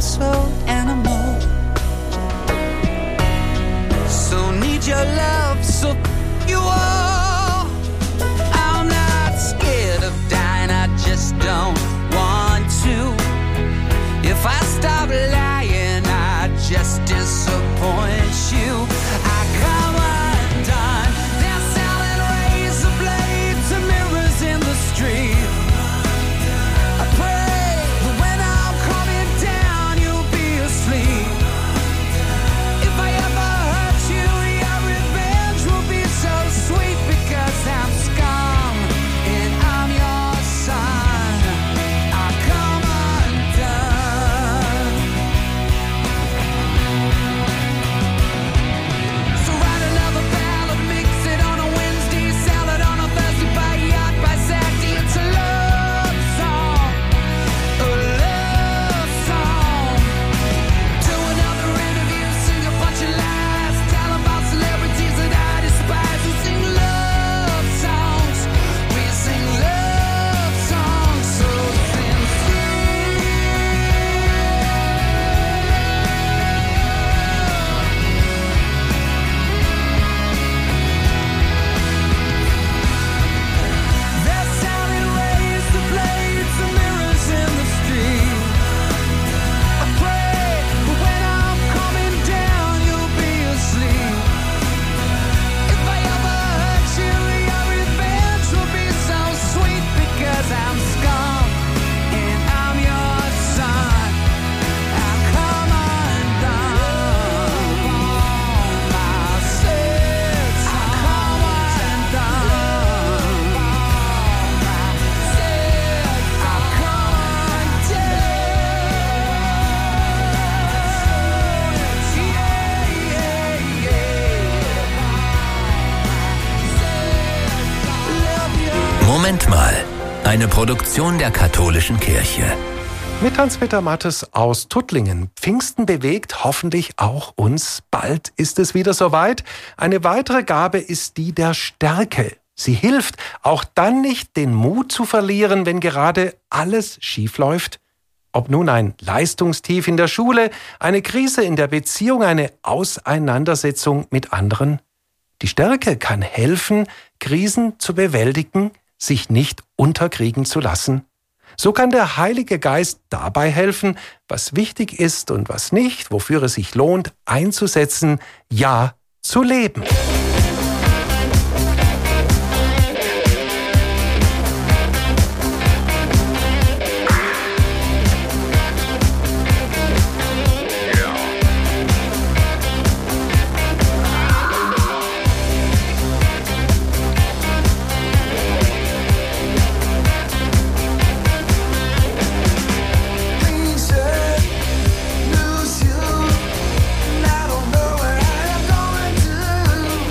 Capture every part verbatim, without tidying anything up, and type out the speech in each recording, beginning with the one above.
slow animal. So need your love, so you are. I'm not scared of dying, I just don't want to. If I stop lying, I just disappoint you. I come undone. They're selling razor blades and mirrors in the street. I pray that when I'm coming down, you'll be asleep. If I ever hurt you, your revenge will be so sweet, because I'm scum and I'm your son. I come undone. So write another ballad, mix it on a Wednesday, sell it on a Thursday, by yacht, by Saturday. It's a love song, a love song. Do another interview, sing a bunch of lies, tell about celebrities that I despise. We sing love songs, we sing love songs so sincere. They're selling razor blades and mirrors in the street. I pray, but when I'm coming down, you'll be asleep. If I ever hurt you, your revenge will be so sweet, because I'm scum and I'm your son. I come undone. My sins, I come undone. My sins, I come undone. Moment mal. Eine Produktion der Katholischen Kirche. Mit Hans-Peter Mattes aus Tuttlingen. Pfingsten bewegt hoffentlich auch uns. Bald ist es wieder soweit. Eine weitere Gabe ist die der Stärke. Sie hilft, auch dann nicht den Mut zu verlieren, wenn gerade alles schief läuft. Ob nun ein Leistungstief in der Schule, eine Krise in der Beziehung, eine Auseinandersetzung mit anderen. Die Stärke kann helfen, Krisen zu bewältigen, sich nicht unterkriegen zu lassen. So kann der Heilige Geist dabei helfen, was wichtig ist und was nicht, wofür es sich lohnt, einzusetzen, ja, zu leben. Lose you, and I don't know what I'm going to do.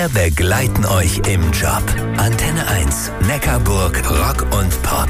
Wir begleiten euch im Job. Antenne eins, Neckarburg, Rock und Pop.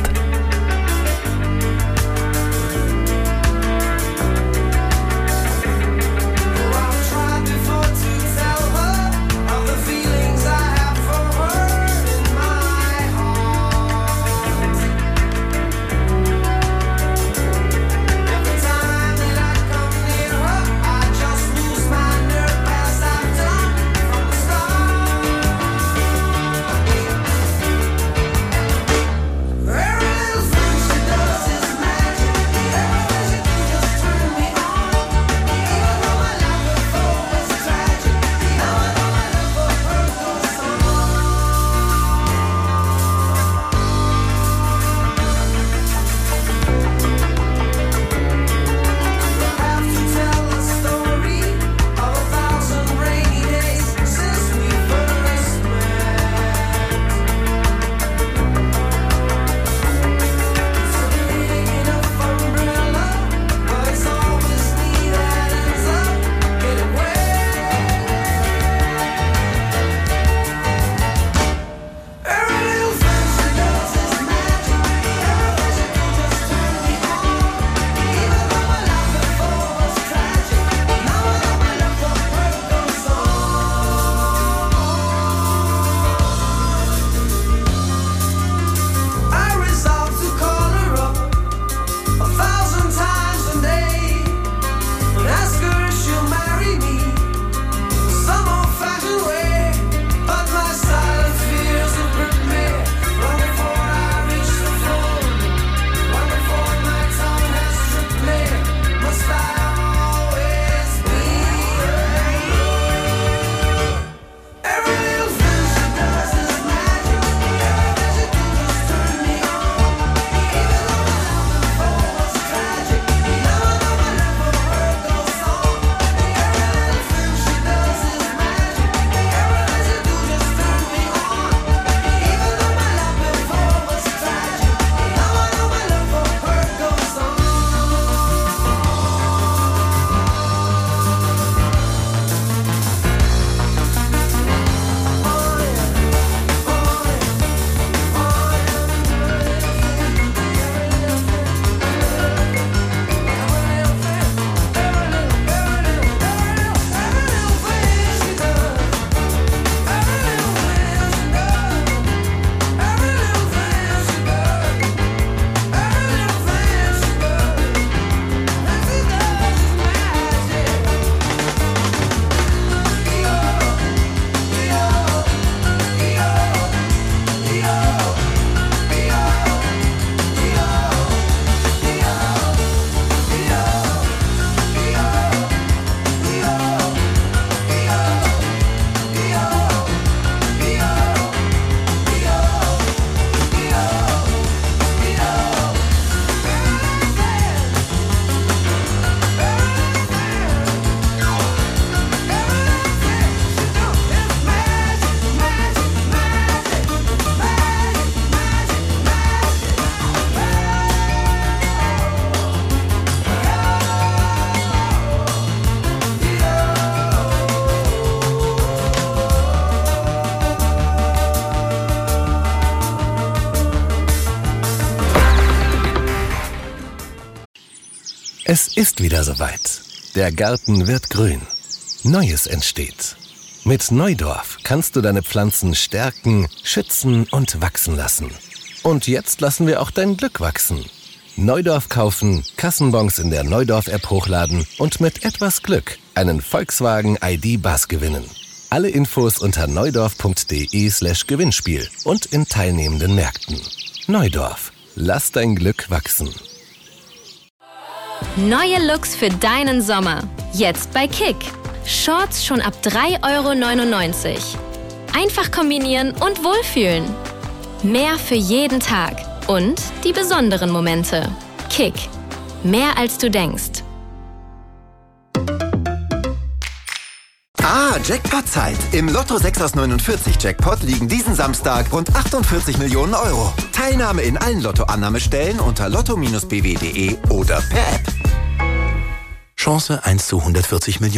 Es ist wieder soweit. Der Garten wird grün. Neues entsteht. Mit Neudorf kannst du deine Pflanzen stärken, schützen und wachsen lassen. Und jetzt lassen wir auch dein Glück wachsen. Neudorf kaufen, Kassenbons in der Neudorf-App hochladen und mit etwas Glück einen Volkswagen I D Buzz gewinnen. Alle Infos unter neudorf.de slash Gewinnspiel und in teilnehmenden Märkten. Neudorf. Lass dein Glück wachsen. Neue Looks für deinen Sommer. Jetzt bei Kick. Shorts schon ab drei Euro neunundneunzig. Einfach kombinieren und wohlfühlen. Mehr für jeden Tag. Und die besonderen Momente. Kick. Mehr als du denkst. Ah, Jackpot-Zeit. Im Lotto sechs aus neunundvierzig Jackpot liegen diesen Samstag rund achtundvierzig Millionen Euro. Teilnahme in allen Lottoannahmestellen unter lotto Bindestrich b w punkt de oder per App. Chance eins zu hundertvierzig Millionen.